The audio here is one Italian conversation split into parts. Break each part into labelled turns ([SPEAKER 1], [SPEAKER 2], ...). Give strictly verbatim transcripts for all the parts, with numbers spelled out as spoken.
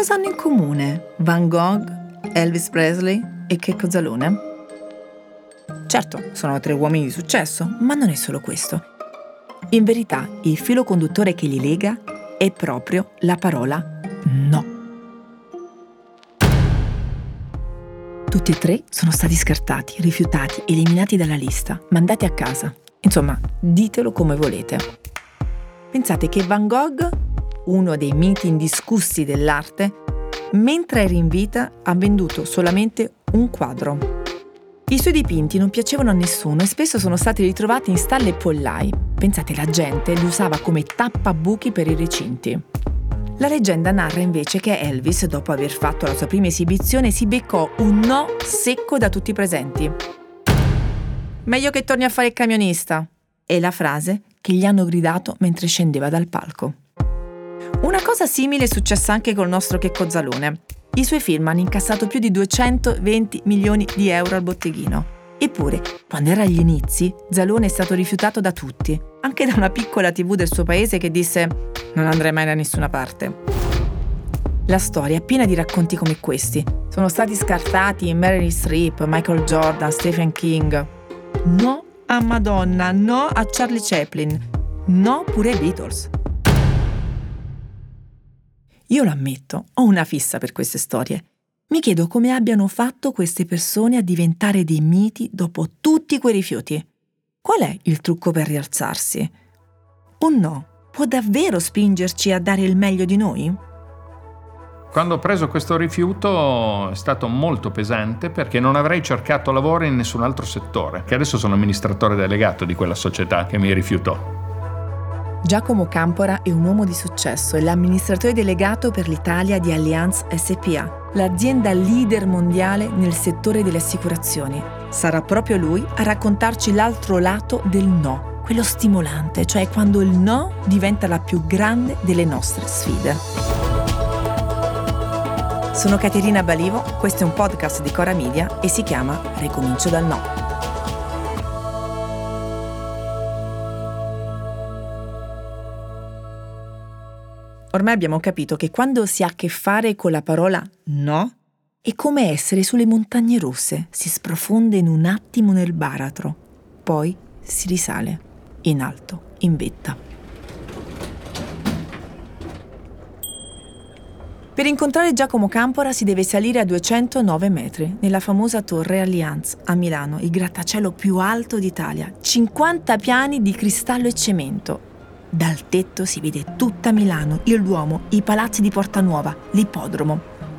[SPEAKER 1] cosa hanno in comune Van Gogh, Elvis Presley e Checco Zalone? Certo, sono tre uomini di successo, ma non è solo questo. In verità, il filo conduttore che li lega è proprio la parola no. Tutti e tre sono stati scartati, rifiutati, eliminati dalla lista, mandati a casa. Insomma, ditelo come volete. Pensate che Van Gogh, uno dei miti indiscussi dell'arte, mentre era in vita ha venduto solamente un quadro. I suoi dipinti non piacevano a nessuno e spesso sono stati ritrovati in stalle e pollai. Pensate, la gente li usava come tappabuchi per i recinti. La leggenda narra invece che Elvis, dopo aver fatto la sua prima esibizione, si beccò un no secco da tutti i presenti. Meglio che torni a fare il camionista, è la frase che gli hanno gridato mentre scendeva dal palco. Una cosa simile è successa anche col nostro Checco Zalone. I suoi film hanno incassato più di duecentoventi milioni di euro al botteghino. Eppure, quando era agli inizi, Zalone è stato rifiutato da tutti, anche da una piccola tivù del suo paese che disse «Non andrei mai da nessuna parte». La storia è piena di racconti come questi. Sono stati scartati Meryl Streep, Michael Jordan, Stephen King. No a Madonna, no a Charlie Chaplin, no pure ai Beatles. Io lo ammetto, ho una fissa per queste storie. Mi chiedo come abbiano fatto queste persone a diventare dei miti dopo tutti quei rifiuti. Qual è il trucco per rialzarsi? Un no può davvero spingerci a dare il meglio di noi?
[SPEAKER 2] Quando ho preso questo rifiuto è stato molto pesante perché non avrei cercato lavoro in nessun altro settore, che adesso sono amministratore delegato di quella società che mi rifiutò.
[SPEAKER 1] Giacomo Campora è un uomo di successo, è l'amministratore delegato per l'Italia di Allianz S P A, l'azienda leader mondiale nel settore delle assicurazioni. Sarà proprio lui a raccontarci l'altro lato del no, quello stimolante, cioè quando il no diventa la più grande delle nostre sfide. Sono Caterina Balivo, questo è un podcast di Cora Media e si chiama Ricomincio dal no. Ormai abbiamo capito che quando si ha a che fare con la parola no, è come essere sulle montagne russe, si sprofonda in un attimo nel baratro, poi si risale in alto, in vetta. Per incontrare Giacomo Campora si deve salire a duecentonove metri, nella famosa Torre Allianz a Milano, il grattacielo più alto d'Italia, cinquanta piani di cristallo e cemento. Dal tetto si vede tutta Milano, il Duomo, i palazzi di Porta Nuova, l'ippodromo.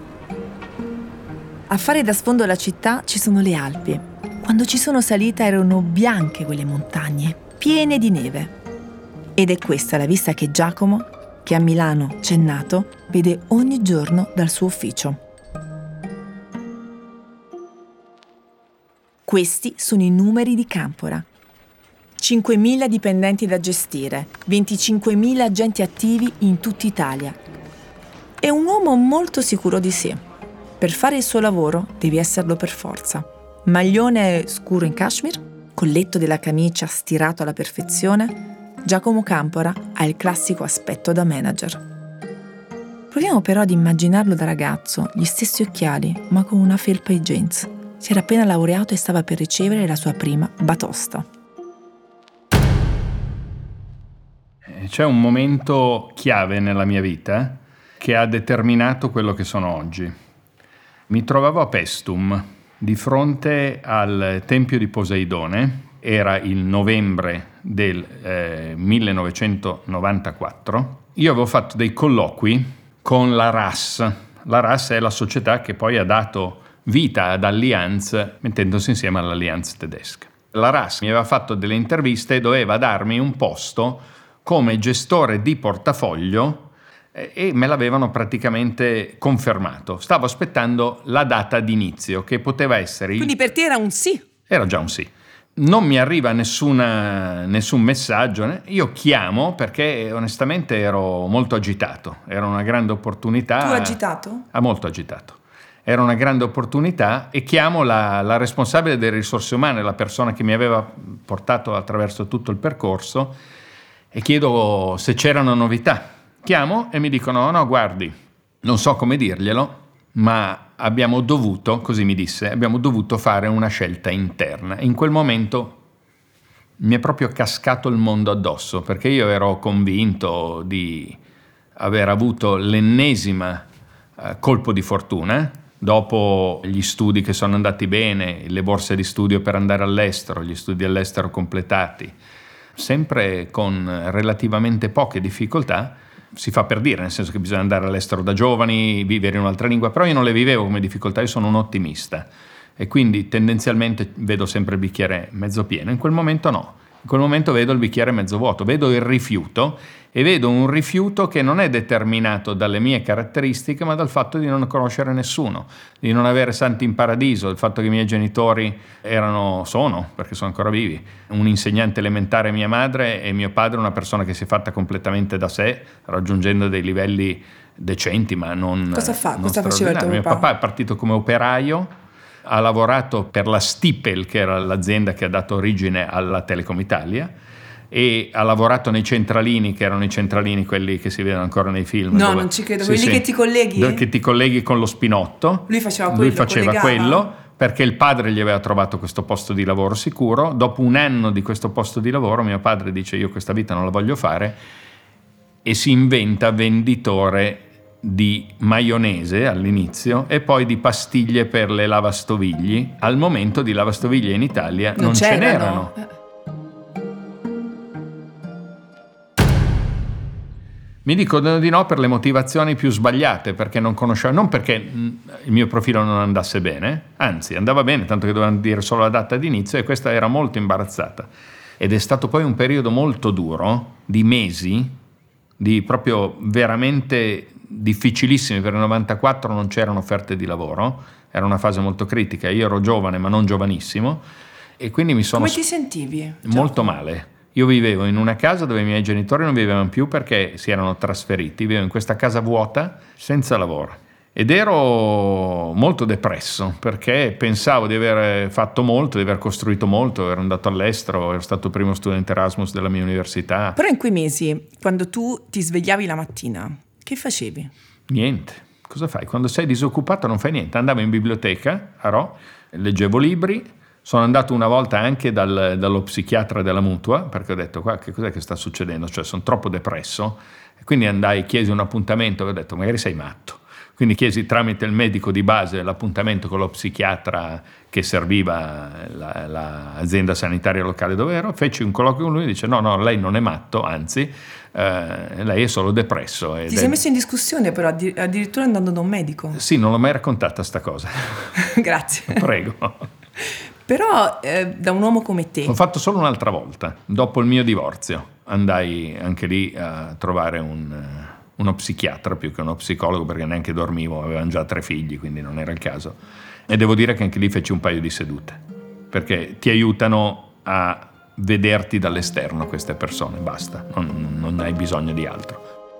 [SPEAKER 1] A fare da sfondo alla città ci sono le Alpi. Quando ci sono salita erano bianche quelle montagne, piene di neve. Ed è questa la vista che Giacomo, che a Milano c'è nato, vede ogni giorno dal suo ufficio. Questi sono i numeri di Campora. cinquemila dipendenti da gestire, venticinquemila agenti attivi in tutta Italia. È un uomo molto sicuro di sé. Per fare il suo lavoro devi esserlo per forza. Maglione scuro in cashmere, colletto della camicia stirato alla perfezione, Giacomo Campora ha il classico aspetto da manager. Proviamo però ad immaginarlo da ragazzo, gli stessi occhiali, ma con una felpa e jeans. Si era appena laureato e stava per ricevere la sua prima batosta.
[SPEAKER 2] C'è un momento chiave nella mia vita che ha determinato quello che sono oggi. Mi trovavo a Paestum, di fronte al Tempio di Poseidone. Era il novembre del eh, millenovecentonovantaquattro. Io avevo fatto dei colloqui con la R A S. La R A S è la società che poi ha dato vita ad Allianz, mettendosi insieme all'Allianz tedesca. La R A S mi aveva fatto delle interviste e doveva darmi un posto come gestore di portafoglio eh, e me l'avevano praticamente confermato. Stavo aspettando la data d'inizio, che poteva essere... Il...
[SPEAKER 1] Quindi per te era un sì?
[SPEAKER 2] Era già un sì. Non mi arriva nessuna, nessun messaggio. Io chiamo perché onestamente ero molto agitato. Era una grande opportunità.
[SPEAKER 1] Tu agitato?
[SPEAKER 2] Ah, molto agitato. Era una grande opportunità e chiamo la, la responsabile delle risorse umane, la persona che mi aveva portato attraverso tutto il percorso, e chiedo se c'erano novità. Chiamo e mi dicono: no, guardi, non so come dirglielo, ma abbiamo dovuto, così mi disse, abbiamo dovuto fare una scelta interna. In quel momento mi è proprio cascato il mondo addosso, perché io ero convinto di aver avuto l'ennesima eh, colpo di fortuna. Dopo gli studi che sono andati bene, le borse di studio per andare all'estero, gli studi all'estero completati, sempre con relativamente poche difficoltà, si fa per dire, nel senso che bisogna andare all'estero da giovani, vivere in un'altra lingua, però io non le vivevo come difficoltà, io sono un ottimista e quindi tendenzialmente vedo sempre il bicchiere mezzo pieno. In quel momento no, in quel momento vedo il bicchiere mezzo vuoto, vedo il rifiuto e vedo un rifiuto che non è determinato dalle mie caratteristiche ma dal fatto di non conoscere nessuno, di non avere santi in paradiso, il fatto che i miei genitori erano, sono, perché sono ancora vivi, un insegnante elementare mia madre e mio padre una persona che si è fatta completamente da sé, raggiungendo dei livelli decenti ma non
[SPEAKER 1] Cosa fa?
[SPEAKER 2] non
[SPEAKER 1] Cosa faceva il tuo
[SPEAKER 2] mio
[SPEAKER 1] papà?
[SPEAKER 2] papà è partito come operaio, ha lavorato per la Stipel, che era l'azienda che ha dato origine alla Telecom Italia, e ha lavorato nei centralini, che erano i centralini quelli che si vedono ancora nei film.
[SPEAKER 1] No,
[SPEAKER 2] dove,
[SPEAKER 1] non ci credo,
[SPEAKER 2] sì,
[SPEAKER 1] quelli
[SPEAKER 2] sì,
[SPEAKER 1] che ti colleghi?
[SPEAKER 2] che ti colleghi con lo spinotto.
[SPEAKER 1] Lui faceva quello,
[SPEAKER 2] Lui faceva
[SPEAKER 1] collegava.
[SPEAKER 2] quello perché il padre gli aveva trovato questo posto di lavoro sicuro. Dopo un anno di questo posto di lavoro mio padre dice: io questa vita non la voglio fare, e si inventa venditore di maionese all'inizio e poi di pastiglie per le lavastovigli. Al momento di lavastoviglie in Italia non,
[SPEAKER 1] non
[SPEAKER 2] ce n'erano. Mi dicono di no per le motivazioni più sbagliate, perché non conoscevo, non perché il mio profilo non andasse bene, anzi andava bene, tanto che dovevano dire solo la data di inizio, e questa era molto imbarazzata. Ed è stato poi un periodo molto duro, di mesi, di proprio veramente difficilissimi. Per il novantaquattro non c'erano offerte di lavoro, era una fase molto critica, io ero giovane ma non giovanissimo e quindi mi sono...
[SPEAKER 1] Come ti sentivi?
[SPEAKER 2] Molto male. Io vivevo in una casa dove i miei genitori non vivevano più perché si erano trasferiti, vivevo in questa casa vuota senza lavoro ed ero molto depresso perché pensavo di aver fatto molto, di aver costruito molto, ero andato all'estero, ero stato il primo studente Erasmus della mia università.
[SPEAKER 1] Però in quei mesi, quando tu ti svegliavi la mattina, che facevi?
[SPEAKER 2] Niente. Cosa fai? Quando sei disoccupato non fai niente. Andavo in biblioteca a Rho, leggevo libri, sono andato una volta anche dal, dallo psichiatra della Mutua, perché ho detto, qua che cos'è che sta succedendo? Cioè sono troppo depresso. E quindi andai, chiesi un appuntamento e ho detto, magari sei matto. Quindi chiesi tramite il medico di base l'appuntamento con lo psichiatra che serviva la, l'azienda sanitaria locale dove ero, feci un colloquio con lui e dice no, no, lei non è matto, anzi, eh, lei è solo depresso.
[SPEAKER 1] Ti sei messo in discussione però, addirittura andando da un medico?
[SPEAKER 2] Sì, non l'ho mai raccontata sta cosa.
[SPEAKER 1] Grazie.
[SPEAKER 2] Prego.
[SPEAKER 1] Però eh, da un uomo come te...
[SPEAKER 2] L'ho fatto solo un'altra volta, dopo il mio divorzio. Andai anche lì a trovare un... uno psichiatra più che uno psicologo, perché neanche dormivo, avevano già tre figli, quindi non era il caso. E devo dire che anche lì feci un paio di sedute, perché ti aiutano a vederti dall'esterno queste persone, basta, non, non hai bisogno di altro.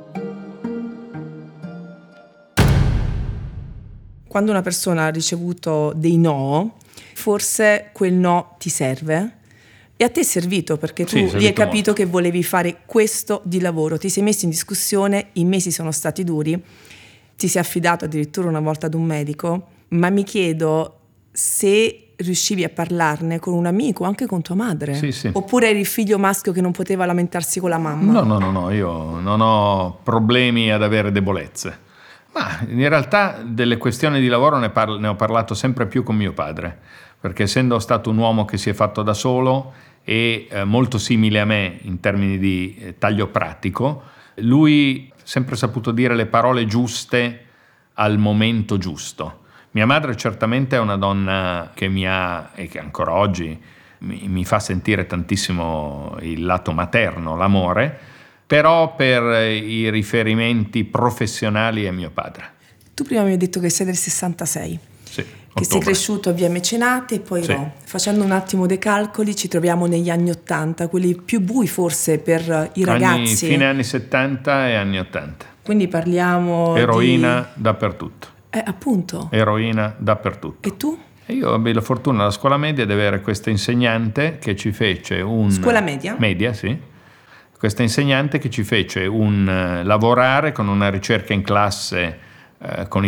[SPEAKER 1] Quando una persona ha ricevuto dei no, forse quel no ti serve. E a te è servito, perché tu
[SPEAKER 2] sì,
[SPEAKER 1] lì hai capito
[SPEAKER 2] molto.
[SPEAKER 1] Che volevi fare questo di lavoro, ti sei messo in discussione, i mesi sono stati duri, ti sei affidato addirittura una volta ad un medico, ma mi chiedo se riuscivi a parlarne con un amico, anche con tua madre,
[SPEAKER 2] sì, sì.
[SPEAKER 1] Oppure eri il figlio maschio che non poteva lamentarsi con la mamma.
[SPEAKER 2] No, no, no, no, io non ho problemi ad avere debolezze, ma in realtà delle questioni di lavoro ne, parlo, ne ho parlato sempre più con mio padre, perché essendo stato un uomo che si è fatto da solo e eh, molto simile a me in termini di eh, taglio pratico, lui ha sempre saputo dire le parole giuste al momento giusto. Mia madre certamente è una donna che mi ha, e che ancora oggi mi, mi fa sentire tantissimo il lato materno, l'amore, però per i riferimenti professionali è mio padre.
[SPEAKER 1] Tu prima mi hai detto che sei del sessantasei.
[SPEAKER 2] Sì.
[SPEAKER 1] Che sei cresciuto a Via Mecenate e poi
[SPEAKER 2] sì.
[SPEAKER 1] no. Facendo un attimo dei calcoli ci troviamo negli anni ottanta, quelli più bui forse per i ragazzi.
[SPEAKER 2] Anni, fine anni settanta e anni ottanta.
[SPEAKER 1] Quindi parliamo
[SPEAKER 2] Eroina
[SPEAKER 1] di...
[SPEAKER 2] dappertutto.
[SPEAKER 1] Eh, appunto.
[SPEAKER 2] Eroina dappertutto.
[SPEAKER 1] E tu?
[SPEAKER 2] E io ebbi la fortuna alla scuola media di avere questa insegnante che ci fece un...
[SPEAKER 1] Scuola media?
[SPEAKER 2] Media, sì. questa insegnante che ci fece un eh, lavorare con una ricerca in classe eh, con i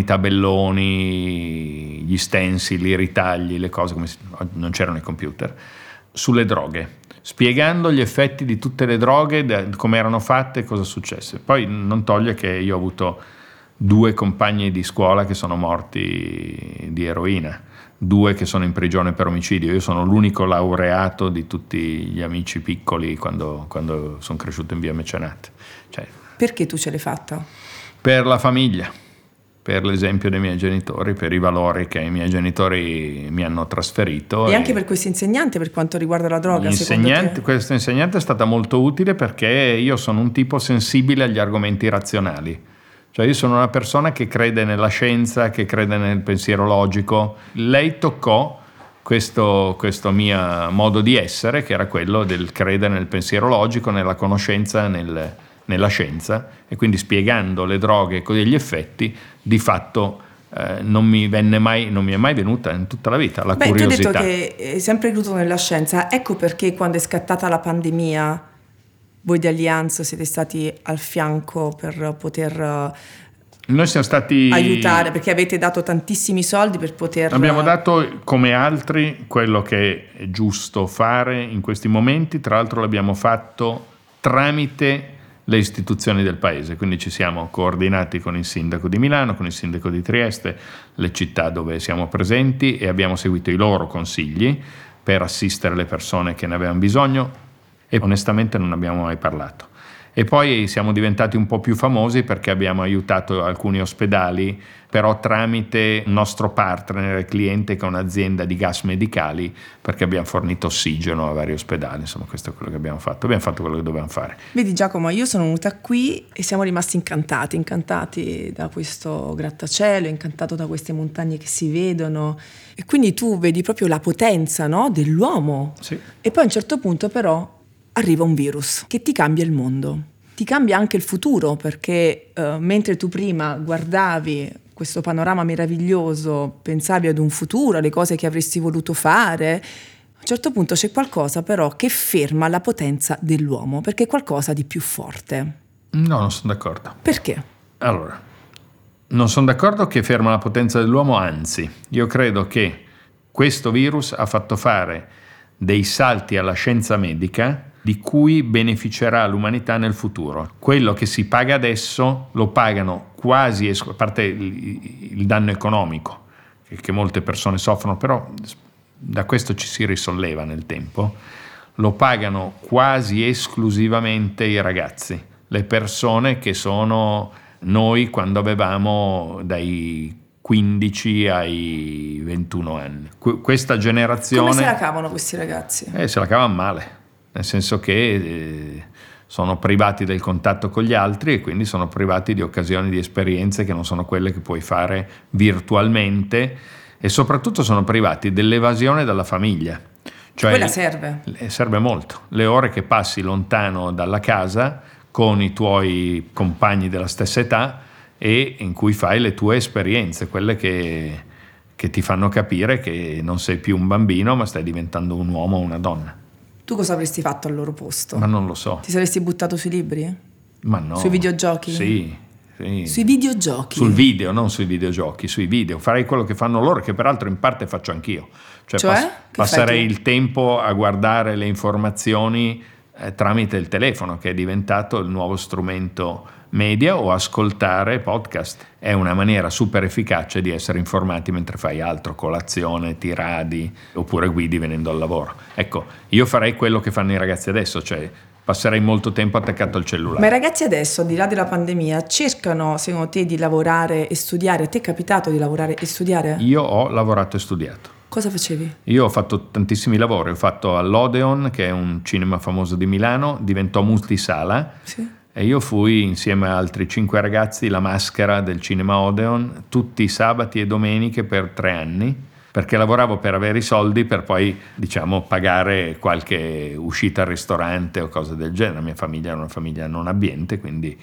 [SPEAKER 2] tabelloni, gli stencil, i ritagli, le cose, come si, non c'erano i computer, sulle droghe, spiegando gli effetti di tutte le droghe, come erano fatte e cosa successe. Poi non toglie che io ho avuto due compagni di scuola che sono morti di eroina, due che sono in prigione per omicidio. Io sono l'unico laureato di tutti gli amici piccoli quando, quando sono cresciuto in via Mecenate. Cioè,
[SPEAKER 1] perché tu ce l'hai fatta?
[SPEAKER 2] Per la famiglia, per l'esempio dei miei genitori, per i valori che i miei genitori mi hanno trasferito.
[SPEAKER 1] E,
[SPEAKER 2] e
[SPEAKER 1] anche per questo insegnante per quanto riguarda la droga, secondo te?
[SPEAKER 2] Questo insegnante è stata molto utile perché io sono un tipo sensibile agli argomenti razionali. Cioè io sono una persona che crede nella scienza, che crede nel pensiero logico. Lei toccò questo, questo mio modo di essere, che era quello del credere nel pensiero logico, nella conoscenza, nel, nella scienza, e quindi spiegando le droghe e gli effetti, di fatto eh, non mi venne mai, non mi è mai venuta in tutta la vita la
[SPEAKER 1] Beh,
[SPEAKER 2] curiosità.
[SPEAKER 1] Tu hai detto che hai sempre creduto nella scienza, ecco perché quando è scattata la pandemia voi di Allianz siete stati al fianco per poter
[SPEAKER 2] Noi siamo stati
[SPEAKER 1] aiutare, perché avete dato tantissimi soldi per poter...
[SPEAKER 2] Abbiamo dato, come altri, quello che è giusto fare in questi momenti. Tra l'altro l'abbiamo fatto tramite le istituzioni del paese, quindi ci siamo coordinati con il sindaco di Milano, con il sindaco di Trieste, le città dove siamo presenti, e abbiamo seguito i loro consigli per assistere le persone che ne avevano bisogno, e onestamente non abbiamo mai parlato. E poi siamo diventati un po' più famosi perché abbiamo aiutato alcuni ospedali, però tramite un nostro partner, cliente, che è un'azienda di gas medicali, perché abbiamo fornito ossigeno a vari ospedali. Insomma, questo è quello che abbiamo fatto. Abbiamo fatto quello che dovevamo fare.
[SPEAKER 1] Vedi Giacomo, io sono venuta qui e siamo rimasti incantati, incantati da questo grattacielo, incantato da queste montagne che si vedono. E quindi tu vedi proprio la potenza, no, dell'uomo.
[SPEAKER 2] Sì.
[SPEAKER 1] E poi a un certo punto però arriva un virus che ti cambia il mondo, ti cambia anche il futuro, perché eh, mentre tu prima guardavi questo panorama meraviglioso, pensavi ad un futuro, alle cose che avresti voluto fare, a un certo punto c'è qualcosa però che ferma la potenza dell'uomo, perché è qualcosa di più forte.
[SPEAKER 2] No, non sono d'accordo.
[SPEAKER 1] Perché?
[SPEAKER 2] Allora, non sono d'accordo che ferma la potenza dell'uomo, anzi, io credo che questo virus ha fatto fare dei salti alla scienza medica di cui beneficerà l'umanità nel futuro. Quello che si paga adesso lo pagano quasi, a parte il, il danno economico che, che molte persone soffrono, però da questo ci si risolleva nel tempo, lo pagano quasi esclusivamente i ragazzi, le persone che sono noi quando avevamo dai quindici ai ventuno anni. Qu- questa generazione...
[SPEAKER 1] Come se la cavano questi ragazzi?
[SPEAKER 2] Eh, se la cavano male. Nel senso che eh, sono privati del contatto con gli altri e quindi sono privati di occasioni, di esperienze che non sono quelle che puoi fare virtualmente, e soprattutto sono privati dell'evasione dalla famiglia. Cioè,
[SPEAKER 1] quella serve.
[SPEAKER 2] Serve molto. Le ore che passi lontano dalla casa con i tuoi compagni della stessa età e in cui fai le tue esperienze, quelle che, che ti fanno capire che non sei più un bambino ma stai diventando un uomo o una donna.
[SPEAKER 1] Tu cosa avresti fatto al loro posto?
[SPEAKER 2] Ma non lo so.
[SPEAKER 1] Ti saresti buttato sui libri?
[SPEAKER 2] Ma no.
[SPEAKER 1] Sui videogiochi?
[SPEAKER 2] Sì, sì.
[SPEAKER 1] Sui videogiochi?
[SPEAKER 2] Sul video, non sui videogiochi, sui video. Farei quello che fanno loro, che peraltro in parte faccio anch'io. Cioè,
[SPEAKER 1] cioè?
[SPEAKER 2] Pass- passerei il tempo a guardare le informazioni eh, tramite il telefono, che è diventato il nuovo strumento media, o ascoltare podcast. È una maniera super efficace di essere informati mentre fai altro, colazione, ti radi oppure guidi venendo al lavoro. Ecco, io farei quello che fanno i ragazzi adesso, cioè passerei molto tempo attaccato al cellulare.
[SPEAKER 1] Ma i ragazzi adesso, al di là della pandemia, cercano secondo te di lavorare e studiare? A te è capitato di lavorare e studiare?
[SPEAKER 2] Io ho lavorato e studiato.
[SPEAKER 1] Cosa facevi?
[SPEAKER 2] Io ho fatto tantissimi lavori, ho fatto all'Odeon, che è un cinema famoso di Milano, diventò multisala. Sì. E io fui, insieme a altri cinque ragazzi, la maschera del cinema Odeon tutti i sabati e domeniche per tre anni, perché lavoravo per avere i soldi per poi, diciamo, pagare qualche uscita al ristorante o cose del genere. La mia famiglia era una famiglia non abbiente, quindi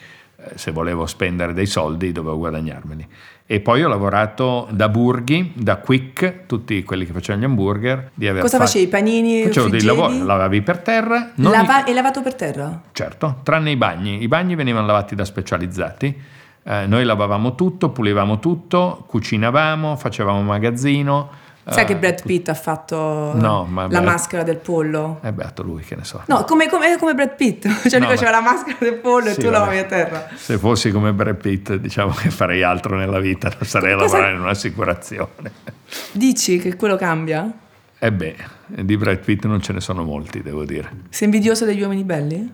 [SPEAKER 2] se volevo spendere dei soldi dovevo guadagnarmeli. E poi ho lavorato da Burghi, da Quick, tutti quelli che facevano gli hamburger. Di aver
[SPEAKER 1] Cosa
[SPEAKER 2] fatto...
[SPEAKER 1] facevi? I panini?
[SPEAKER 2] Facevo
[SPEAKER 1] friggeri?
[SPEAKER 2] dei lavori, lavavi per terra. Non
[SPEAKER 1] Lava-
[SPEAKER 2] i...
[SPEAKER 1] E lavato per terra?
[SPEAKER 2] Certo, tranne i bagni. I bagni venivano lavati da specializzati. Eh, noi lavavamo tutto, pulivamo tutto, cucinavamo, facevamo magazzino.
[SPEAKER 1] Sai
[SPEAKER 2] eh,
[SPEAKER 1] che Brad
[SPEAKER 2] tu...
[SPEAKER 1] Pitt ha fatto
[SPEAKER 2] no, ma
[SPEAKER 1] la
[SPEAKER 2] beh,
[SPEAKER 1] maschera del pollo?
[SPEAKER 2] È beato lui, che ne so.
[SPEAKER 1] No, come, come, come Brad Pitt, cioè
[SPEAKER 2] No,
[SPEAKER 1] lui faceva
[SPEAKER 2] ma...
[SPEAKER 1] la maschera del pollo
[SPEAKER 2] sì,
[SPEAKER 1] e tu
[SPEAKER 2] vabbè.
[SPEAKER 1] lavavi a terra.
[SPEAKER 2] Se fossi come Brad Pitt, diciamo che farei altro nella vita, non sarei a
[SPEAKER 1] Cosa...
[SPEAKER 2] lavorare in un'assicurazione.
[SPEAKER 1] Dici che quello cambia?
[SPEAKER 2] E beh, di Brad Pitt non ce ne sono molti, devo dire.
[SPEAKER 1] Sei invidioso degli uomini belli?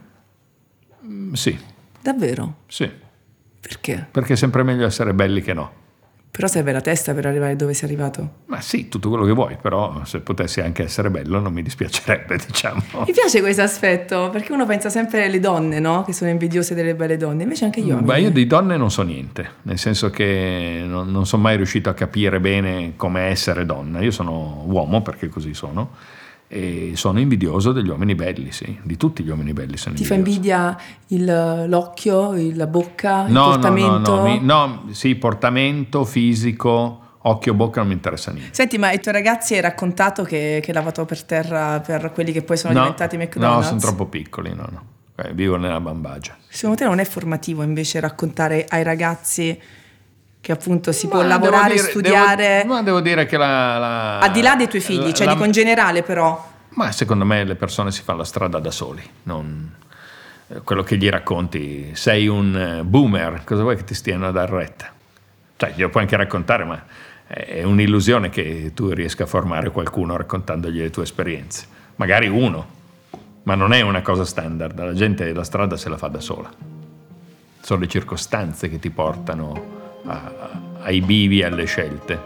[SPEAKER 2] Mm, sì.
[SPEAKER 1] Davvero?
[SPEAKER 2] Sì.
[SPEAKER 1] Perché?
[SPEAKER 2] Perché è sempre meglio essere belli che no.
[SPEAKER 1] Però serve la testa per arrivare dove sei arrivato.
[SPEAKER 2] Ma sì, tutto quello che vuoi, però se potessi anche essere bello non mi dispiacerebbe, diciamo.
[SPEAKER 1] Mi piace questo aspetto, perché uno pensa sempre alle donne, no? Che sono invidiose delle belle donne, invece anche io.
[SPEAKER 2] Beh, io di donne non so niente, nel senso che non, non sono mai riuscito a capire bene come essere donna. Io sono uomo, perché così sono, e sono invidioso degli uomini belli, sì, di tutti gli uomini belli sono
[SPEAKER 1] Ti fa
[SPEAKER 2] invidioso.
[SPEAKER 1] invidia il, l'occhio, il- la bocca, il
[SPEAKER 2] No, no,
[SPEAKER 1] portamento?
[SPEAKER 2] no, no, mi- no, sì, portamento, fisico, occhio, bocca non mi interessa niente.
[SPEAKER 1] Senti, ma i tuoi ragazzi hai raccontato che, che lavato per terra per quelli che poi sono
[SPEAKER 2] No,
[SPEAKER 1] diventati McDonald's?
[SPEAKER 2] no, sono troppo piccoli, no, no. Eh, vivo nella bambagia.
[SPEAKER 1] Secondo te non è formativo invece raccontare ai ragazzi che appunto si può
[SPEAKER 2] Ma
[SPEAKER 1] lavorare,
[SPEAKER 2] devo dire-
[SPEAKER 1] studiare,
[SPEAKER 2] devo- ma devo dire che la, la-
[SPEAKER 1] al di là dei tuoi figli,
[SPEAKER 2] la-
[SPEAKER 1] cioè
[SPEAKER 2] la-
[SPEAKER 1] dico in generale però.
[SPEAKER 2] Ma secondo me le persone si fanno la strada da soli, non eh, quello che gli racconti. Sei un eh, boomer, cosa vuoi che ti stiano a dar retta? Cioè, glielo puoi anche raccontare, ma è un'illusione che tu riesca a formare qualcuno raccontandogli le tue esperienze. Magari uno, ma non è una cosa standard. La gente la strada se la fa da sola. Sono le circostanze che ti portano a, a, ai bivi e alle scelte.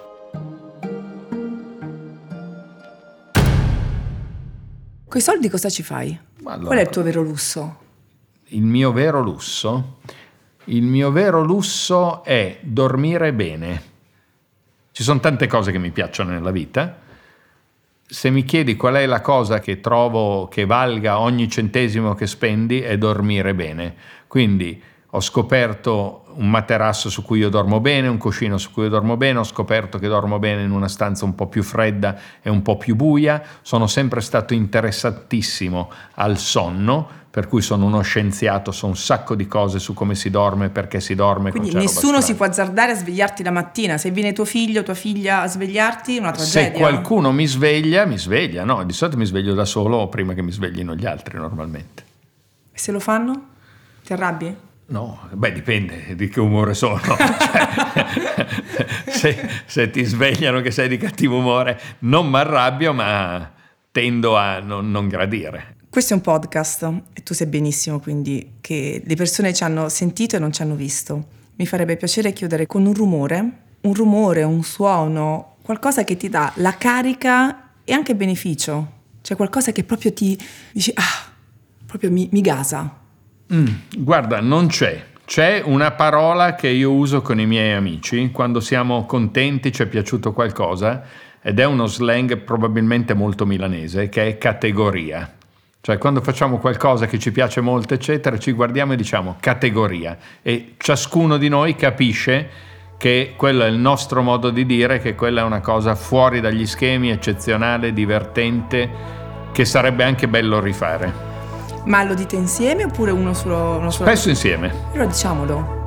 [SPEAKER 1] Coi soldi cosa ci fai?
[SPEAKER 2] Allora,
[SPEAKER 1] Qual è il tuo vero lusso?
[SPEAKER 2] Il mio vero lusso? Il mio vero lusso è dormire bene. Ci sono tante cose che mi piacciono nella vita. Se mi chiedi qual è la cosa che trovo che valga ogni centesimo che spendi, è dormire bene. Quindi ho scoperto un materasso su cui io dormo bene, un cuscino su cui io dormo bene, ho scoperto che dormo bene in una stanza un po' più fredda e un po' più buia. Sono sempre stato interessatissimo al sonno, per cui sono uno scienziato, so un sacco di cose su come si dorme, perché si dorme.
[SPEAKER 1] Quindi
[SPEAKER 2] con
[SPEAKER 1] nessuno si può azzardare a svegliarti la mattina. Se viene tuo figlio o tua figlia a svegliarti, è una tragedia.
[SPEAKER 2] Se qualcuno mi sveglia, mi sveglia. No, di solito mi sveglio da solo prima che mi sveglino gli altri normalmente.
[SPEAKER 1] E se lo fanno? Ti arrabbi?
[SPEAKER 2] No, beh, dipende di che umore sono. Cioè, se, se ti svegliano che sei di cattivo umore, non mi arrabbio, ma tendo a non, non gradire.
[SPEAKER 1] Questo è un podcast e tu sai benissimo quindi che le persone ci hanno sentito e non ci hanno visto. Mi farebbe piacere chiudere con un rumore, un rumore, un suono, qualcosa che ti dà la carica e anche beneficio. Cioè qualcosa che proprio ti dici, ah, proprio mi, mi gasa.
[SPEAKER 2] Mm, guarda, non c'è. C'è una parola che io uso con i miei amici quando siamo contenti, ci è piaciuto qualcosa, ed è uno slang probabilmente molto milanese, che è categoria. Cioè quando facciamo qualcosa che ci piace molto, eccetera, ci guardiamo e diciamo categoria, e ciascuno di noi capisce che quello è il nostro modo di dire, che quella è una cosa fuori dagli schemi, eccezionale, divertente, che sarebbe anche bello rifare.
[SPEAKER 1] Ma lo dite insieme oppure uno solo? Uno solo?
[SPEAKER 2] Spesso insieme.
[SPEAKER 1] Allora diciamolo.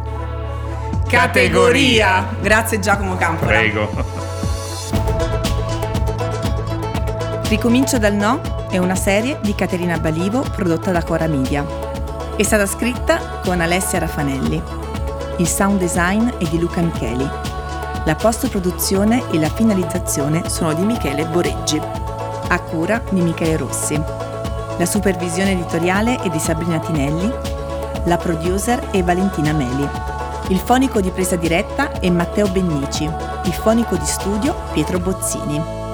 [SPEAKER 1] Categoria! Grazie Giacomo Campora.
[SPEAKER 2] Prego.
[SPEAKER 1] Ricomincio dal no è una serie di Caterina Balivo prodotta da Cora Media. È stata scritta con Alessia Raffanelli. Il sound design è di Luca Micheli. La post-produzione e la finalizzazione sono di Michele Boreggi. A cura di Michele Rossi. La supervisione editoriale è di Sabrina Tinelli. La producer è Valentina Meli. Il fonico di presa diretta è Matteo Bennici. Il fonico di studio Pietro Bozzini.